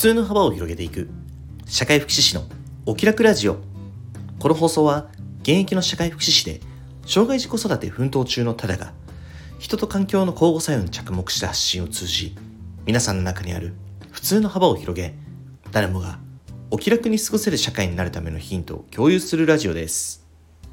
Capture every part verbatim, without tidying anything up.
通の幅を広げていく社会福祉士のお気楽ラジオ。この放送は現役の社会福祉士で障害児子育て奮闘中のタダが人と環境の交互作用に着目した発信を通じ、皆さんの中にある普通の幅を広げ、誰もがお気楽に過ごせる社会になるためのヒントを共有するラジオです。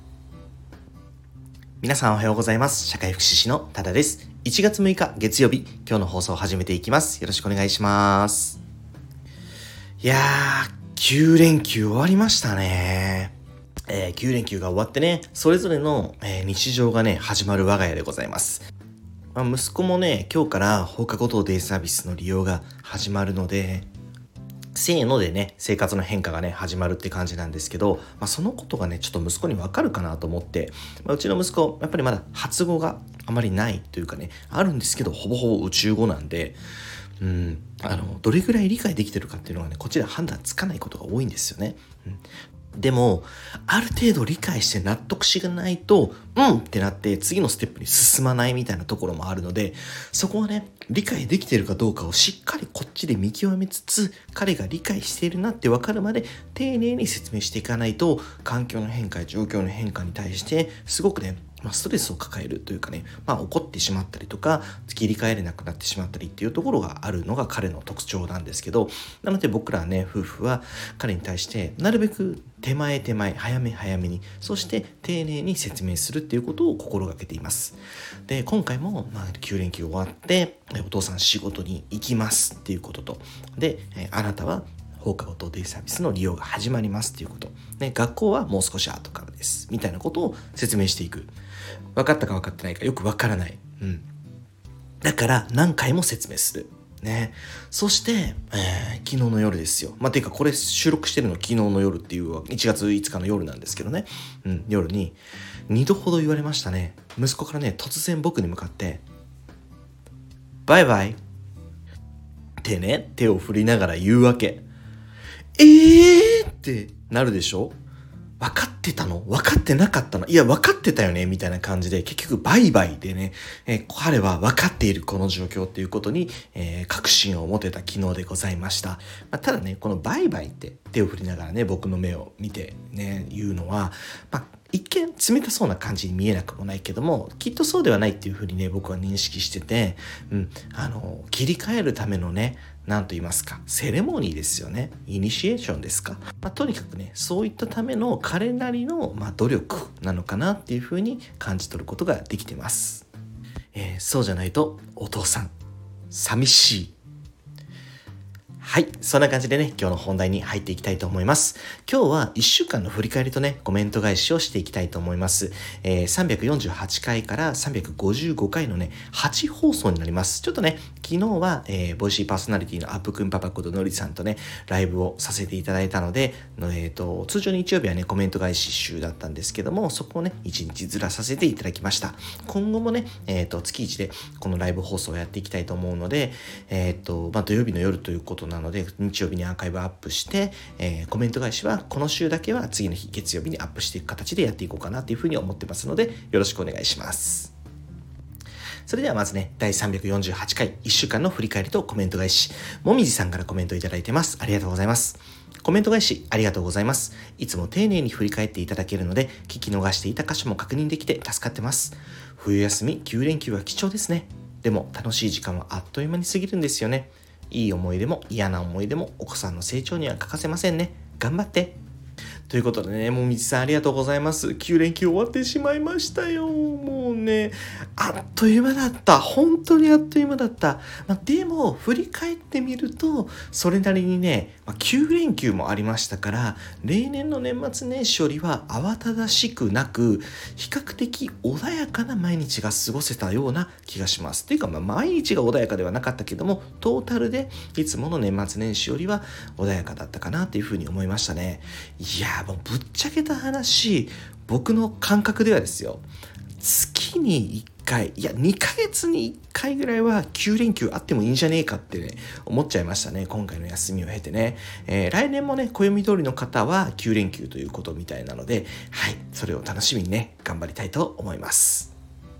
皆さんおはようございます。社会福祉士のタダです。いちがつむいか月曜日、今日の放送を始めていきます。よろしくお願いします。いやー、きゅうれんきゅう終わりましたね。えー、きゅうれんきゅうが終わってね、それぞれの、えー、日常がね、始まる我が家でございます。まあ、息子もね、今日から放課後等デイサービスの利用が始まるので、せーのでね、生活の変化がね、始まるって感じなんですけど、まあ、そのことがね、ちょっと息子にわかるかなと思って、まあ、うちの息子、やっぱりまだ発語があまりないというかね、あるんですけど、ほぼほぼ宇宙語なんで、うん、あの、どれぐらい理解できてるかっていうのがね、こっちで判断つかないことが多いんですよね。うんでも、ある程度理解して納得しがないと、うんってなって次のステップに進まないみたいなところもあるので、そこはね、理解できているかどうかをしっかりこっちで見極めつつ、彼が理解しているなって分かるまで丁寧に説明していかないと、環境の変化や状況の変化に対してすごくね、まあ、ストレスを抱えるというかね、まあ、怒ってしまったりとか切り替えれなくなってしまったりっていうところがあるのが彼の特徴なんですけど、なので僕らね、夫婦は彼に対してなるべく手前手前早め早めに、そして丁寧に説明するっていうことを心がけています。で、今回も、まあ、きゅうれんきゅう終わってお父さん仕事に行きますっていうことと、で、あなたは放課後等デイサービスの利用が始まりますっていうこと、ね、学校はもう少し後からですみたいなことを説明していく。分かったか分かってないかよく分からない、うん、だから何回も説明するね。そして、えー、昨日の夜ですよ。まあ、ていうかこれ収録してるの昨日の夜っていういちがついつかの夜なんですけどね、うん、夜ににどほど言われましたね。息子からね、突然僕に向かってバイバイってね、手を振りながら言うわけ。えーってなるでしょ。分かってたの？分かってなかったの？いや、分かってたよねみたいな感じで、結局バイバイでね、えー、彼は分かっているこの状況っていうことに、えー、確信を持てた昨日でございました。まあ、ただね、このバイバイって手を振りながらね、僕の目を見てね、言うのは、まあ、一見冷たそうな感じに見えなくもないけども、きっとそうではないっていうふうにね、僕は認識してて、うん、あの、切り替えるためのね、なんと言いますか、セレモニーですよね。イニシエーションですか。まあ、とにかくね、そういったための彼なりの、まあ、努力なのかなっていうふうに感じ取ることができてます。えー、そうじゃないと、お父さん、寂しい。はい。そんな感じでね、今日の本題に入っていきたいと思います。今日はいっしゅうかんの振り返りとね、コメント返しをしていきたいと思います。えー、さんびゃくよんじゅうはちかいからさんびゃくごじゅうごかいのね、はち放送になります。ちょっとね、昨日は、えー、ボイシーパーソナリティのアップくんパパことのりさんとね、ライブをさせていただいたので、えーと、通常日曜日はね、コメント返し週だったんですけども、そこをね、いちにちずらさせていただきました。今後もね、えーと、月いちでこのライブ放送をやっていきたいと思うので、えーと、まあ、土曜日の夜ということなので、日曜日にアーカイブアップして、えー、コメント返しはこの週だけは次の日月曜日にアップしていく形でやっていこうかなというふうに思ってますので、よろしくお願いします。それではまずね、だいさんびゃくよんじゅうはちかいいっしゅうかんの振り返りとコメント返し、もみじさんからコメントいただいてます。ありがとうございます。コメント返しありがとうございます。いつも丁寧に振り返っていただけるので、聞き逃していた箇所も確認できて助かってます。冬休みきゅうれんきゅうは貴重ですね。でも楽しい時間はあっという間に過ぎるんですよね。いい思い出も嫌な思い出もお子さんの成長には欠かせませんね。頑張って。ということでね、もみじさんありがとうございます。きゅうれんきゅう終わってしまいましたよ。もうね、あっという間だった。本当にあっという間だった。まあ、でも、振り返ってみると、それなりにね、まあ、きゅうれんきゅうもありましたから、例年の年末年始よりは慌ただしくなく、比較的穏やかな毎日が過ごせたような気がします。っていうか、まあ、毎日が穏やかではなかったけども、トータルでいつもの年末年始よりは穏やかだったかなっていうふうに思いましたね。いやもうぶっちゃけた話、僕の感覚ではですよ、月にいっかい、いやにかげつにいっかいぐらいはきゅうれんきゅうあってもいいんじゃねえかってね、思っちゃいましたね。今回の休みを経てね、えー、来年もね、暦通りの方はきゅうれんきゅうということみたいなので、はい、それを楽しみにね、頑張りたいと思います。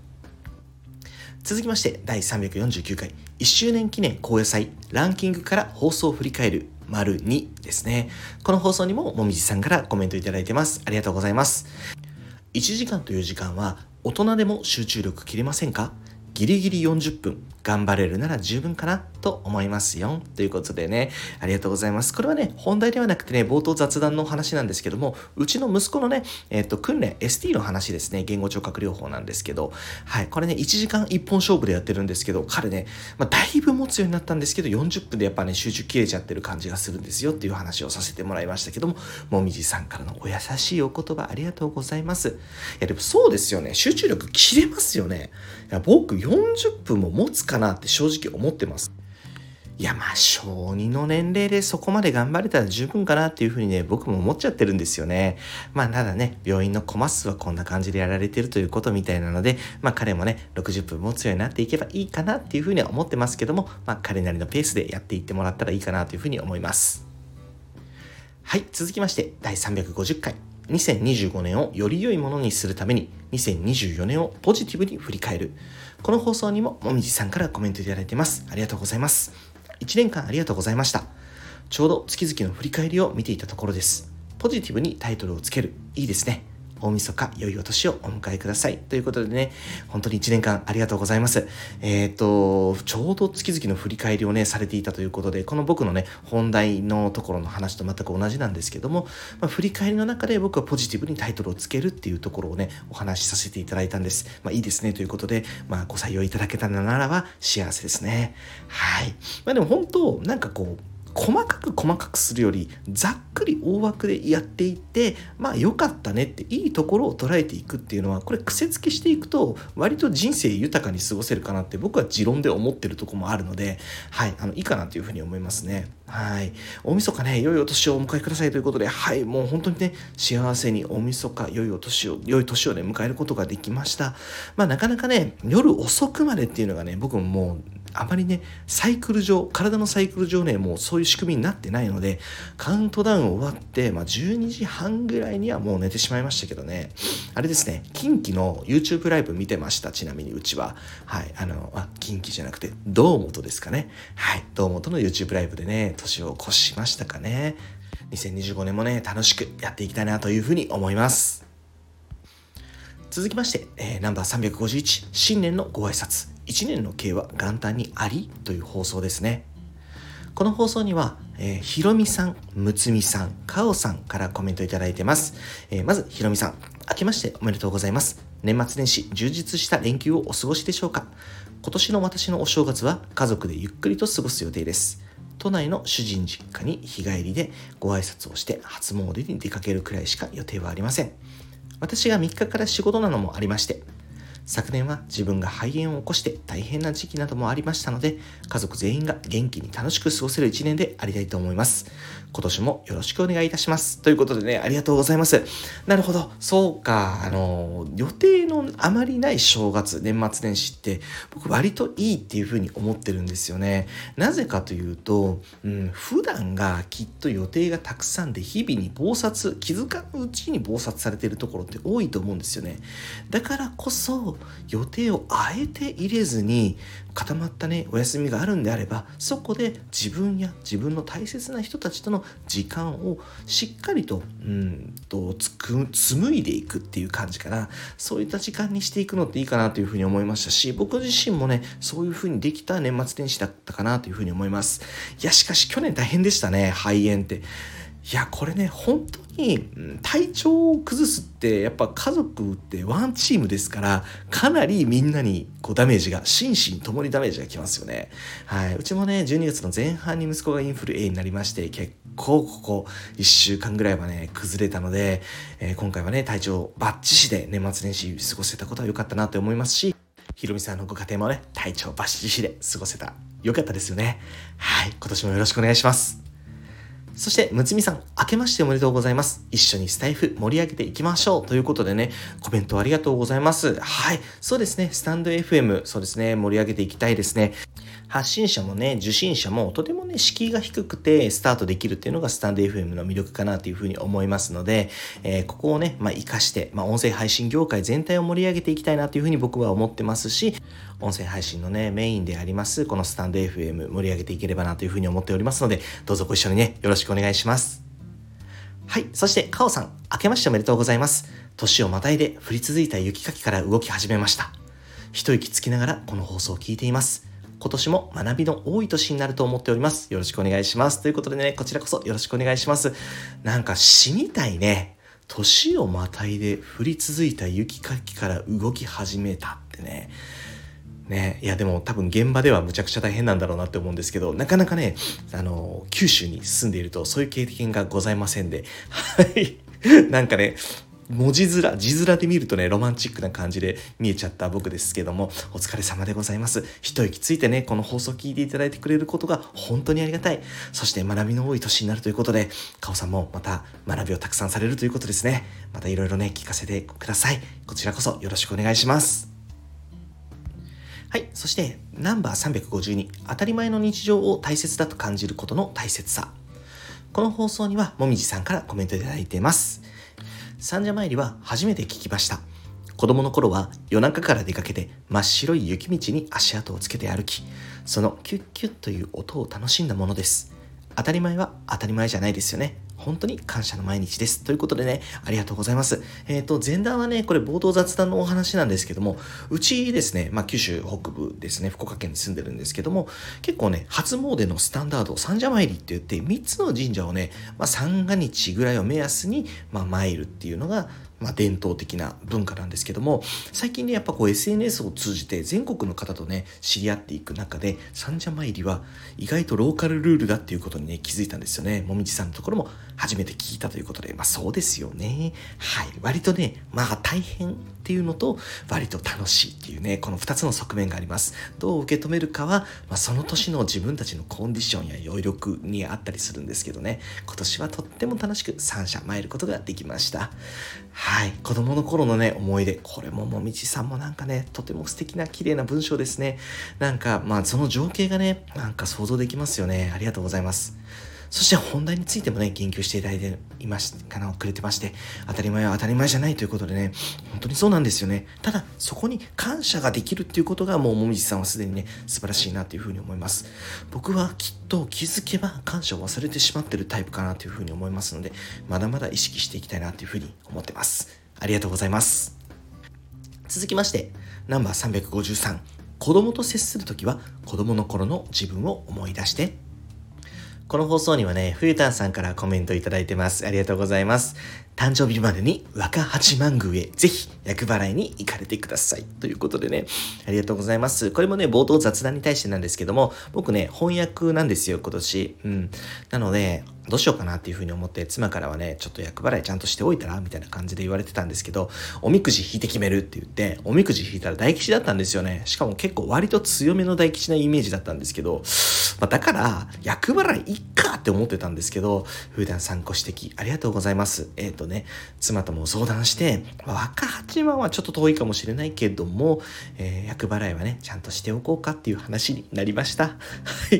続きましてだいさんびゃくよんじゅうきゅうかいいっしゅうねん記念高野祭ランキングから放送を振り返る丸にですね。この放送にももみじさんからコメントいただいてます。ありがとうございます。いちじかんという時間は大人でも集中力切れませんか？ギリギリよんじゅっぷん頑張れるなら十分かなと思いますよということでね、ありがとうございます。これはね、本題ではなくてね、冒頭雑談の話なんですけども、うちの息子のね、えっと訓練 エスティー の話ですね。言語聴覚療法なんですけど、はい、これねいちじかんいっぽん勝負でやってるんですけど、彼ね、まあ、だいぶ持つようになったんですけど、よんじゅっぷんでやっぱね集中切れちゃってる感じがするんですよっていう話をさせてもらいましたけども、もみじさんからのお優しいお言葉ありがとうございます。いやでもそうですよね、集中力切れますよね。いや僕よんじゅっぷんも持つかなって正直思ってます。いやまあ小にの年齢でそこまで頑張れたら十分かなっていうふうにね、僕も思っちゃってるんですよね。まあただね、病院のコマ数はこんな感じでやられてるということみたいなので、まあ彼もねろくじゅっぷん持つようになっていけばいいかなっていうふうには思ってますけども、まあ彼なりのペースでやっていってもらったらいいかなというふうに思います。はい、続きましてだいさんびゃくごじゅっかい、にせんにじゅうごねんをより良いものにするためににせんにじゅうよねんをポジティブに振り返る。この放送にももみじさんからコメントいただいてます。ありがとうございます。いちねんかんありがとうございました。ちょうど月々の振り返りを見ていたところです。ポジティブにタイトルをつける、いいですね。大晦日良いお年をお迎えくださいということでね、本当にいちねんかんありがとうございます。えっとちょうど月々の振り返りをねされていたということで、この僕のね本題のところの話と全く同じなんですけども、まあ、振り返りの中で僕はポジティブにタイトルをつけるっていうところをねお話しさせていただいたんです。まあいいですねということで、まあご採用いただけたならば幸せですね。はい。まあでも本当なんかこう細かく細かくするよりざっくり大枠でやっていって、まあ良かったねっていいところを捉えていくっていうのは、これ癖付けしていくと割と人生豊かに過ごせるかなって僕は持論で思ってるところもあるので、はいあのいいかなというふうに思いますね。はい、大晦日ね良いお年をお迎えくださいということで、はいもう本当にね幸せに大晦日良いお年を良い年をね迎えることができました。まあなかなかね夜遅くまでっていうのがね、僕ももうあまりねサイクル上体のサイクル上ねもうそういう仕組みになってないので、カウントダウン終わって、まあ、じゅうにじはんぐらいにはもう寝てしまいましたけどね。あれですね、近畿の YouTube ライブ見てました。ちなみにうちははいあのあ近畿じゃなくて堂本ですかね。はい堂本の YouTube ライブでね年を越しましたかね。にせんにじゅうごねんもね楽しくやっていきたいなというふうに思います。続きまして、えー、ナンバーさんびゃくごじゅういち、新年のご挨拶、いちねんの計は元旦にありという放送ですね。この放送には、えー、ひろみさん、むつみさん、かおさんからコメントいただいてます。えー、まずひろみさん、明けましておめでとうございます。年末年始充実した連休をお過ごしでしょうか。今年の私のお正月は家族でゆっくりと過ごす予定です。都内の主人実家に日帰りでご挨拶をして初詣に出かけるくらいしか予定はありません。私がみっかから仕事なのもありまして、昨年は自分が肺炎を起こして大変な時期などもありましたので、家族全員が元気に楽しく過ごせるいちねんでありたいと思います。今年もよろしくお願いいたします。ということでね、ありがとうございます。なるほど、そうか、あの予定のあまりない正月、年末年始って僕割といいっていうふうに思ってるんですよね。なぜかというと、うん、普段がきっと予定がたくさんで日々に忙殺、気づかぬうちに忙殺されているところって多いと思うんですよね。だからこそ予定をあえて入れずに固まったねお休みがあるんであれば、そこで自分や自分の大切な人たちとの時間をしっかりとうんとつく紡いでいくっていう感じかな。そういった時間にしていくのっていいかなというふうに思いましたし、僕自身もねそういうふうにできた年末年始だったかなというふうに思います。いやしかし去年大変でしたね、肺炎って。いやこれね本当に体調を崩すってやっぱ家族ってワンチームですから、かなりみんなにこうダメージが心身ともにダメージがきますよね。はい、うちもねじゅうにがつの前半に息子がインフル A になりまして、結構ここいっしゅうかんぐらいはね崩れたので、えー、今回はね体調バッチシで年末年始過ごせたことは良かったなと思いますし、ひろみさんのご家庭もね体調バッチシで過ごせた良かったですよね。はい、今年もよろしくお願いします。そしてむつみさん、明けましておめでとうございます。一緒にスタイフ盛り上げていきましょうということでね、コメントありがとうございます。はい、そうですね、スタンド エフエム、そうですね、盛り上げていきたいですね。 発信者もね、受信者もとてもね、敷居が低くてスタートできるっていうのがスタンド エフエム の魅力かなというふうに思いますので、えー、ここをね、まあ、活かして、まあ、音声配信業界全体を盛り上げていきたいなというふうに僕は思ってますし、音声配信のね、メインであります、このスタンド エフエム 盛り上げていければなというふうに思っておりますので、どうぞご一緒にね、よろしくお願いします。はい。そして、カオさん、明けましておめでとうございます。年をまたいで降り続いた雪かきから動き始めました。一息つきながらこの放送を聞いています。今年も学びの多い年になると思っております。よろしくお願いします。ということでね、こちらこそよろしくお願いします。なんか詩みたいね。年をまたいで降り続いた雪かきから動き始めたってね。ね、いやでも多分現場ではむちゃくちゃ大変なんだろうなって思うんですけど、なかなかね、あの、九州に住んでいるとそういう経験がございませんで、はい。なんかね、文字面、字面で見るとね、ロマンチックな感じで見えちゃった僕ですけども、お疲れ様でございます。一息ついてね、この放送を聞いていただいてくれることが本当にありがたい。そして学びの多い年になるということで、カオさんもまた学びをたくさんされるということですね。またいろいろね、聞かせてください。こちらこそよろしくお願いします。はい。そして、ナンバーさんびゃくごじゅうに、当たり前の日常を大切だと感じることの大切さ。この放送には、もみじさんからコメントいただいています。三社参りは初めて聞きました。子供の頃は夜中から出かけて真っ白い雪道に足跡をつけて歩き、そのキュッキュッという音を楽しんだものです。当たり前は当たり前じゃないですよね。本当に感謝の毎日です。ということでね、ありがとうございます。えっと、前段はね、これ冒頭雑談のお話なんですけども、うちですね、まあ九州北部ですね、福岡県に住んでるんですけども、結構ね、初詣のスタンダード、三社参りって言って、みっつの神社をね、まあ三が日ぐらいを目安に、まあ参るっていうのが、まあ伝統的な文化なんですけども、最近ね、やっぱこう エスエヌエス を通じて全国の方とね、知り合っていく中で、三社参りは意外とローカルルールだっていうことにね、気づいたんですよね。もみじさんのところも初めて聞いたということで、まあそうですよね。はい。割とね、まあ大変っていうのと、割と楽しいっていうね、この二つの側面があります。どう受け止めるかは、まあその年の自分たちのコンディションや余力にあったりするんですけどね、今年はとっても楽しく三社参ることができました。はい。子供の頃のね、思い出。これももみじさんもなんかね、とても素敵な綺麗な文章ですね。なんか、まあその情景がね、なんか想像できますよね。ありがとうございます。そして本題についてもね、言及していただいていまし、かな、くれてまして、当たり前は当たり前じゃないということでね、本当にそうなんですよね。ただ、そこに感謝ができるっていうことが、もうもみじさんはすでにね、素晴らしいなというふうに思います。僕はきっと気づけば感謝を忘れてしまっているタイプかなというふうに思いますので、まだまだ意識していきたいなというふうに思ってます。ありがとうございます。続きまして、ナンバーさんびゃくごじゅうさん、子供と接するときは子供の頃の自分を思い出して。この放送にはね、冬丹さんからコメントいただいてます。ありがとうございます。誕生日までに若八幡宮へぜひ厄払いに行かれてください。ということでね、ありがとうございます。これもね、冒頭雑談に対してなんですけども、僕ね、翻訳なんですよ、今年。うん。なので、どうしようかなっていうふうに思って、妻からはね、ちょっと厄払いちゃんとしておいたらみたいな感じで言われてたんですけど、おみくじ引いて決めるって言って、おみくじ引いたら大吉だったんですよね。しかも結構割と強めの大吉なイメージだったんですけど、まあ、だから、厄払いいっかって思ってたんですけど、普段参考指摘ありがとうございます。えっとね、妻とも相談して、まあ、若八幡はちょっと遠いかもしれないけども、えー、厄払いはね、ちゃんとしておこうかっていう話になりました。はい、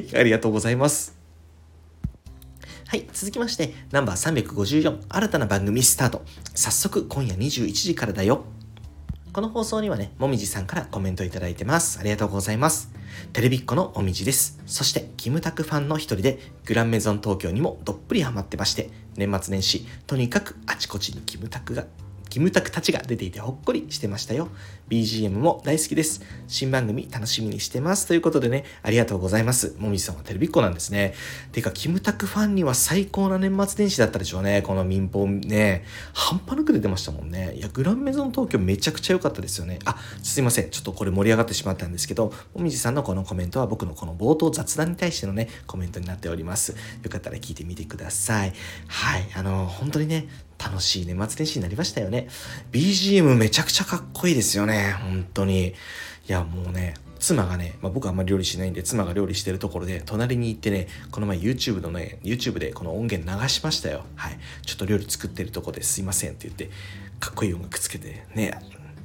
ありがとうございます。はい、続きまして、ナンバーさんびゃくごじゅうよん、新たな番組スタート。早速、今夜にじゅういちじからだよ。この放送にはね、もみじさんからコメントいただいてます。ありがとうございます。テレビっ子のもみじです。そして、キムタクファンの一人で、グランメゾン東京にもどっぷりハマってまして、年末年始、とにかくあちこちにキムタクが、キムタクたちが出ていてほっこりしてましたよ。ビージーエム も大好きです。新番組楽しみにしてます。ということでね、ありがとうございます。もみじさんはテレビっ子なんですね。てか、キムタクファンには最高な年末年始だったでしょうね。この民放ね。半端なく出てましたもんね。いや、グランメゾン東京めちゃくちゃ良かったですよね。あ、すいません。ちょっとこれ盛り上がってしまったんですけど、もみじさんのこのコメントは僕のこの冒頭雑談に対してのね、コメントになっております。よかったら聞いてみてください。はい。あの、本当にね、楽しい年末年始になりましたよね。ビージーエム めちゃくちゃかっこいいですよね。本当に。いや、もうね、妻がね、まあ、僕はあんまり料理しないんで、妻が料理してるところで、隣に行ってね、この前 YouTube のね、YouTube でこの音源流しましたよ。はい。ちょっと料理作ってるとこですいませんって言って、かっこいい音楽つけてね、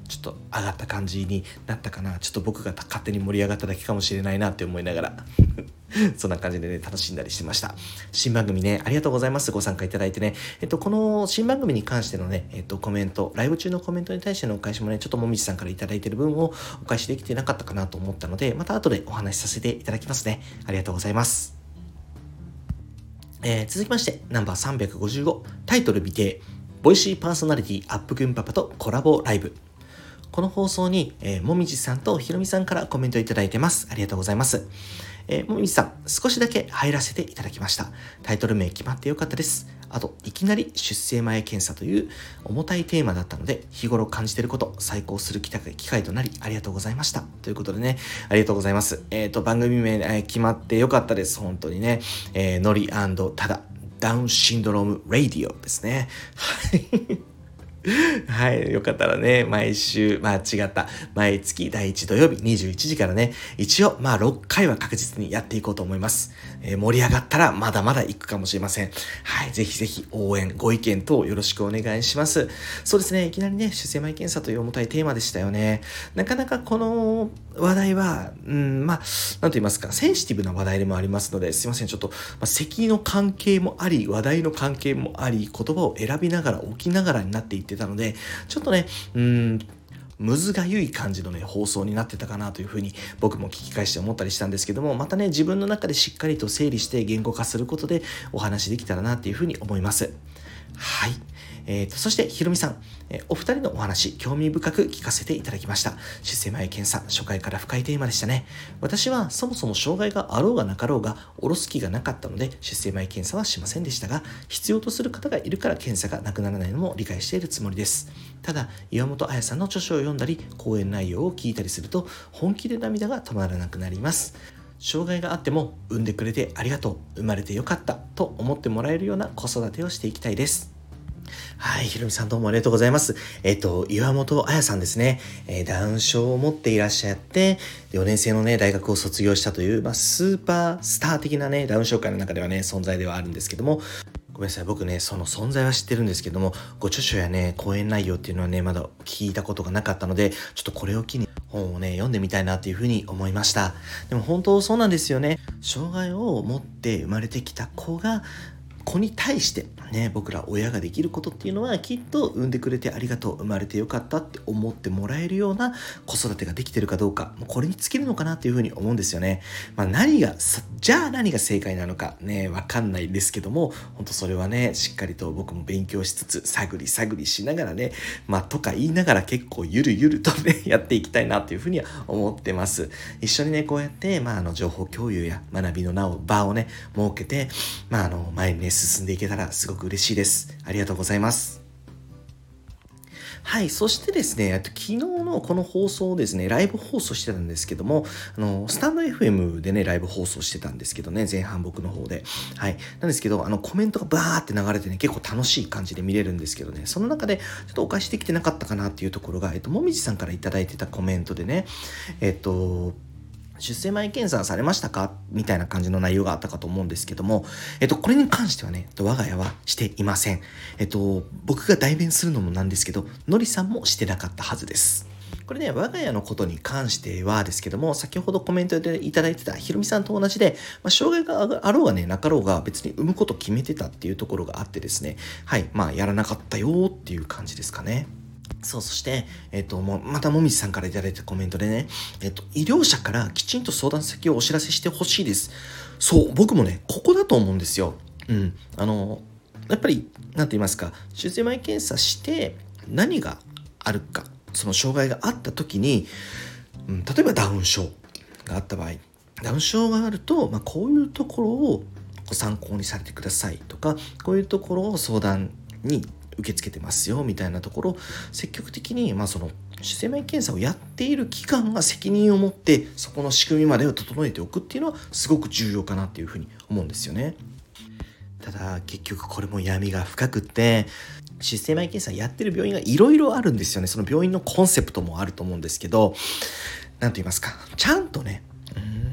ちょっと上がった感じになったかな。ちょっと僕が勝手に盛り上がっただけかもしれないなって思いながらそんな感じでね、楽しんだりしてました。新番組ね、ありがとうございます。ご参加いただいてね。えっと、この新番組に関してのね、えっと、コメント、ライブ中のコメントに対してのお返しもね、ちょっともみじさんからいただいている分をお返しできてなかったかなと思ったので、また後でお話しさせていただきますね。ありがとうございます。えー、続きまして、ナンバーさんびゃくごじゅうご、タイトル未定、ボイシーパーソナリティアップくんパパとコラボライブ。この放送に、えー、もみじさんとひろみさんからコメントいただいてます。ありがとうございます。えー、もみじさん、少しだけ入らせていただきました。タイトル名決まってよかったです。あと、いきなり出生前検査という重たいテーマだったので、日頃感じていること、再考する機会となり、ありがとうございました。ということでね、ありがとうございます。えっと、番組名、えー、決まってよかったです。本当にね。えー、のり&ただ、ダウンシンドローム・ラディオですね。はい。はい。よかったらね、毎週、まあ違った、毎月だいいち土曜日にじゅういちじからね、一応、まあろっかいは確実にやっていこうと思います。えー、盛り上がったらまだまだ行くかもしれません。はい。ぜひぜひ応援、ご意見等よろしくお願いします。そうですね。いきなりね、出生前検査という重たいテーマでしたよね。なかなかこの話題は、うん、まあ、なんと言いますか、センシティブな話題でもありますので、すいません。ちょっと、まあ、席の関係もあり、話題の関係もあり、言葉を選びながら、置きながらになっていってたので、ちょっとね、うーん、むずがゆい感じのね、放送になってたかなというふうに僕も聞き返して思ったりしたんですけども、またね、自分の中でしっかりと整理して言語化することでお話できたらなというふうに思います。はい。えーと、そして、ひろみさん、えー、お二人のお話、興味深く聞かせていただきました。出生前検査、初回から深いテーマでしたね。私はそもそも障害があろうがなかろうが、おろす気がなかったので、出生前検査はしませんでしたが、必要とする方がいるから検査がなくならないのも理解しているつもりです。ただ、岩本彩さんの著書を読んだり、講演内容を聞いたりすると、本気で涙が止まらなくなります。障害があっても、産んでくれてありがとう、生まれてよかったと思ってもらえるような子育てをしていきたいです。はい、ひろみさんどうもありがとうございます。えっと、岩本彩さんですね。えー、ダウン症を持っていらっしゃって、よねん生のね、大学を卒業したという、まあ、スーパースター的なね、ダウン症界の中ではね、存在ではあるんですけども、ごめんなさい、僕ね、その存在は知ってるんですけども、ご著書やね、講演内容っていうのはね、まだ聞いたことがなかったので、ちょっとこれを機に本をね、読んでみたいなっていうふうに思いました。でも本当そうなんですよね。障害を持って生まれてきた子が、子に対してね、僕ら親ができることっていうのはきっと産んでくれてありがとう、生まれてよかったって思ってもらえるような子育てができてるかどうか、もうこれに尽きるのかなっていうふうに思うんですよね。まあ何が、じゃあ何が正解なのかね、わかんないんですけども、本当それはね、しっかりと僕も勉強しつつ、探り探りしながらね、まあとか言いながら結構ゆるゆるとね、やっていきたいなっていうふうには思ってます。一緒にね、こうやって、まああの情報共有や学びの名を、場をね、設けて、まああの前にね、進んでいけたらすごく嬉しいです。ありがとうございます。はい。そしてですね、昨日のこの放送をですね、ライブ放送してたんですけども、あの、スタンド エフエム でね、ライブ放送してたんですけどね、前半僕の方で。はい。なんですけど、あの、コメントがバーって流れてね、結構楽しい感じで見れるんですけどね、その中でちょっとお返しできてなかったかなっていうところが、えっと、もみじさんからいただいてたコメントでね、えっと、出生前検査されましたかみたいな感じの内容があったかと思うんですけども、えっと、これに関してはね、我が家はしていません。えっと、僕が代弁するのもなんですけど、のりさんもしてなかったはずです。これね、我が家のことに関してはですけども、先ほどコメントでいただいてたひろみさんと同じで、まあ、障害があろうがね、なかろうが別に産むこと決めてたっていうところがあってですね、はい、まあ、やらなかったよっていう感じですかね。そう、そして、えっと、もう、またもみじさんからいただいたコメントでね、えっと、医療者からきちんと相談先をお知らせしてほしいです。そう、僕もね、ここだと思うんですよ。うん。あの、やっぱり、なんて言いますか、出生前検査して何があるか、その障害があった時に、うん、例えばダウン症があった場合、ダウン症があると、まあ、こういうところをご参考にされてくださいとか、こういうところを相談に受け付けてますよみたいなところ、積極的に、まあ、その出生前検査をやっている機関が責任を持ってそこの仕組みまでを整えておくっていうのはすごく重要かなっていうふうに思うんですよね。ただ結局これも闇が深くって、出生前検査やってる病院がいろいろあるんですよね。その病院のコンセプトもあると思うんですけど、なんと言いますか、ちゃんとね、う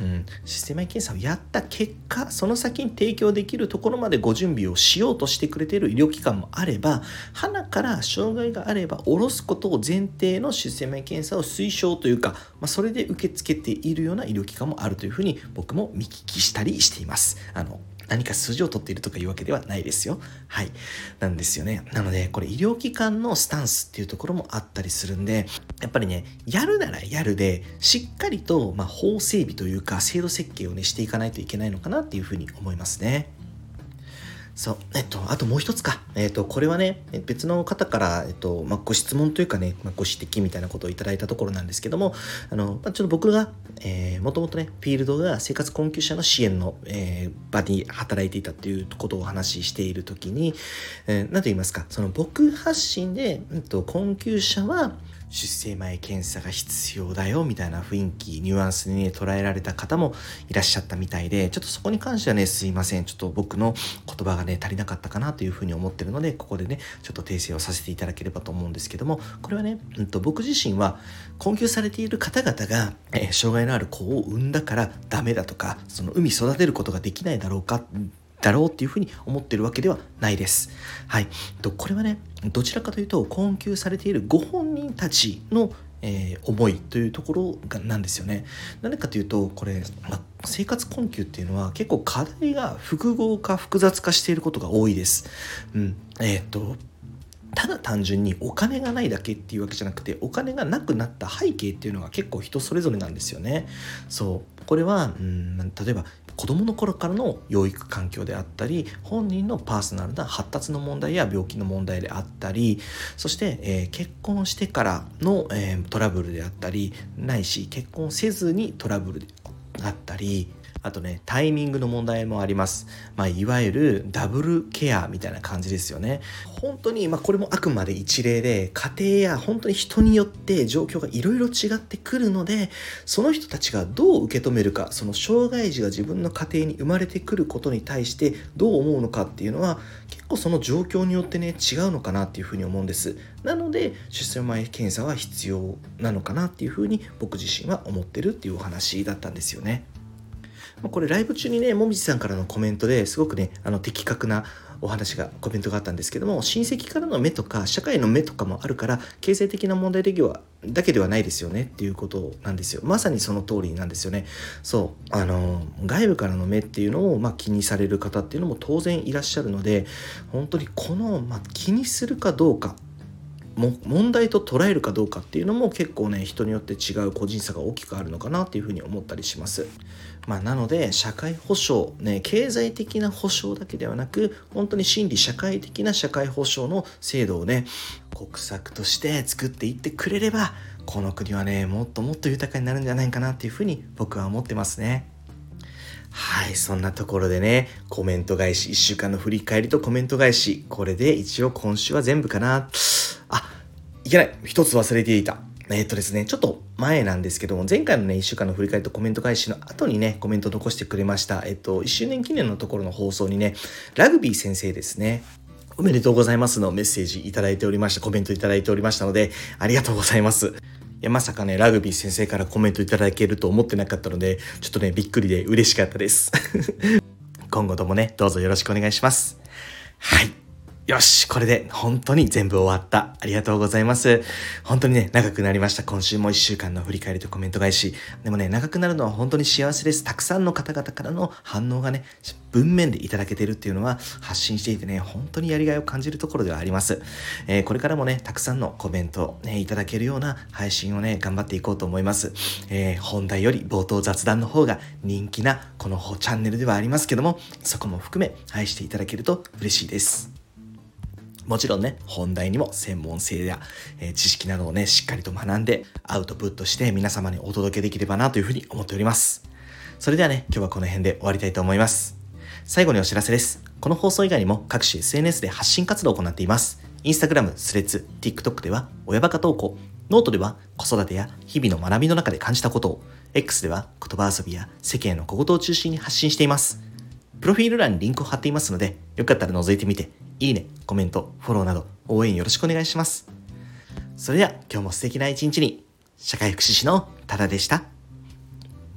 うん、出生前検査をやった結果、その先に提供できるところまでご準備をしようとしてくれている医療機関もあれば、鼻から障害があれば下ろすことを前提の出生前検査を推奨というか、まあ、それで受け付けているような医療機関もあるというふうに僕も見聞きしたりしています。あの何か数字を取っているとかいうわけではないですよ。はい。なんですよね。なので、これ医療機関のスタンスっていうところもあったりするんで、やっぱりね、やるならやるで、しっかりと、まあ、法整備というか、制度設計をね、していかないといけないのかなっていうふうに思いますね。そう。えっと、あともう一つか。えっと、これはね、別の方から、えっと、まあ、ご質問というかね、まあ、ご指摘みたいなことをいただいたところなんですけども、あの、まあ、ちょっと僕が、えー、もともとね、フィールドが生活困窮者の支援の、えー、場に働いていたっていうことをお話ししているときに、えー、何と言いますか、その僕発信で、うんと、困窮者は、出生前検査が必要だよみたいな雰囲気、ニュアンスに、ね、捉えられた方もいらっしゃったみたいで、ちょっとそこに関してはね、すいません。ちょっと僕の言葉がね、足りなかったかなというふうに思ってるので、ここでね、ちょっと訂正をさせていただければと思うんですけども、これはね、うんと、僕自身は困窮されている方々が、えー、障害のある子を産んだからダメだとか、その産み育てることができないだろうか、だろうっていうふうに思ってるわけではないです。はい。これはね、どちらかというと困窮されているご本人たちの、えー、思いというところがなんですよね。なぜかというと、これ、ま、生活困窮っていうのは結構課題が複合化複雑化していることが多いです。うん。えっとただ単純にお金がないだけっていうわけじゃなくて、お金がなくなった背景っていうのが結構人それぞれなんですよね。そうこれはうん例えば子供の頃からの養育環境であったり、本人のパーソナルな発達の問題や病気の問題であったり、そして、えー、結婚してからの、えー、トラブルであったり、ないし結婚せずにトラブルであったり、あとね、タイミングの問題もあります。まあ、いわゆるダブルケアみたいな感じですよね。本当に、まあ、これもあくまで一例で、家庭や本当に人によって状況がいろいろ違ってくるので、その人たちがどう受け止めるか、その障害児が自分の家庭に生まれてくることに対してどう思うのかっていうのは、結構その状況によってね、違うのかなっていうふうに思うんです。なので、出生前検査は必要なのかなっていうふうに僕自身は思ってるっていうお話だったんですよね。これライブ中にね、もみじさんからのコメントですごくね、あの的確なお話が、コメントがあったんですけども、親戚からの目とか社会の目とかもあるから、経済的な問題だけはだけではないですよねっていうことなんですよ。まさにその通りなんですよね。そう、あの外部からの目っていうのを、まあ、気にされる方っていうのも当然いらっしゃるので、本当にこの、まあ、気にするかどうか、も問題と捉えるかどうかっていうのも結構ね、人によって違う個人差が大きくあるのかなっていうふうに思ったりします。まあ、なので社会保障ね、経済的な保障だけではなく、本当に心理社会的な社会保障の制度をね、国策として作っていってくれれば、この国はね、もっともっと豊かになるんじゃないかなっていうふうに僕は思ってますね。はい、そんなところでね、コメント返し、いっしゅうかんの振り返りとコメント返し、これで一応今週は全部かな。あ、いけない。一つ忘れていた。えーっとですね、ちょっと前なんですけども、前回のね、いっしゅうかんの振り返りとコメント返しの後にね、コメント残してくれました。えっと、いっしゅうねん記念のところの放送にね、ラグビー先生ですね。おめでとうございますのメッセージいただいておりました。コメントいただいておりましたので、ありがとうございます。いや、まさかね、ラグビー先生からコメントいただけると思ってなかったので、ちょっとね、びっくりで嬉しかったです。今後ともね、どうぞよろしくお願いします。はい。よし、これで本当に全部終わった。ありがとうございます。本当にね、長くなりました。今週もいっしゅうかんの振り返りとコメント返し。でもね、長くなるのは本当に幸せです。たくさんの方々からの反応がね、文面でいただけてるっていうのは発信していてね、本当にやりがいを感じるところではあります。えー、これからもね、たくさんのコメントね、いただけるような配信をね、頑張っていこうと思います。えー、本題より冒頭雑談の方が人気なこのチャンネルではありますけども、そこも含め愛していただけると嬉しいです。もちろんね、本題にも専門性や、えー、知識などをね、しっかりと学んでアウトプットして皆様にお届けできればなというふうに思っております。それではね、今日はこの辺で終わりたいと思います。最後にお知らせです。この放送以外にも各種 エスエヌエス で発信活動を行っています。インスタグラム、スレッズ、TikTok では親バカ投稿、ノートでは子育てや日々の学びの中で感じたことを、X では言葉遊びや世間の小言を中心に発信しています。プロフィール欄にリンクを貼っていますので、よかったら覗いてみて、いいね、コメント、フォローなど応援よろしくお願いします。それでは今日も素敵な一日に。社会福祉士のタダでした。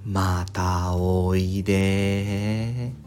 またおいで。